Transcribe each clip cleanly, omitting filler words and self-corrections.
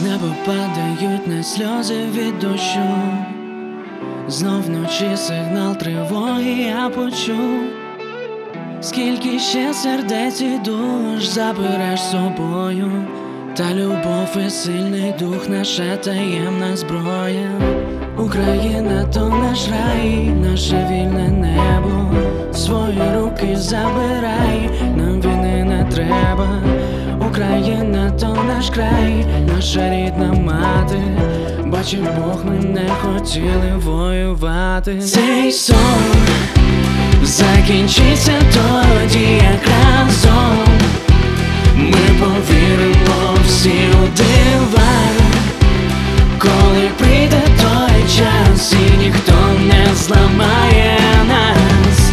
неба падають на сльози від дощу. Знов вночі сигнал тривоги я почув. Скільки ще сердець і душ забереш собою, та любов і сильний дух наша таємна зброя. Україна то наш рай, наше вільне небо. Свої руки забирай, нам війни не треба. Україна то наш край, наша рідна мати. Бачив Бог, ми не хотіли воювати. Цей сон закінчиться тоді, як разом ми повіримо всі у дива. Коли прийде той час і ніхто не зламає нас.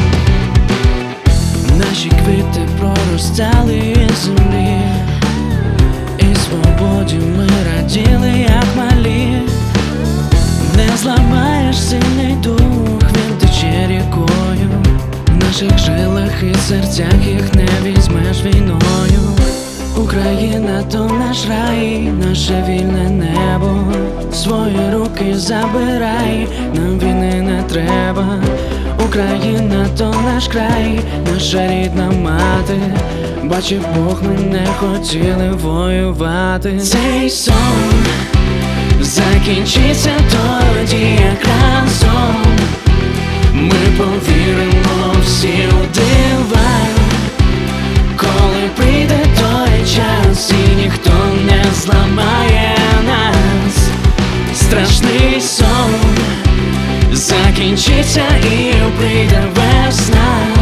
Наші квіти проростали із землі, і свободі ми раділи, як малі. Не зламаєш сильний дух, він тече рікою. В наших жилах і серцях їх не візьмеш війною. Україна то наш рай, наше вільне небо. Свої руки забирай, нам війни не треба. Україна то наш край, наша рідна мати. Бачив Бог, ми не хотіли воювати. Цей сон закінчиться тоді, як разом ми повіримо всі у дива. Коли прийде той час і ніхто не зламає нас. Страшний сон закінчиться і прийде весна.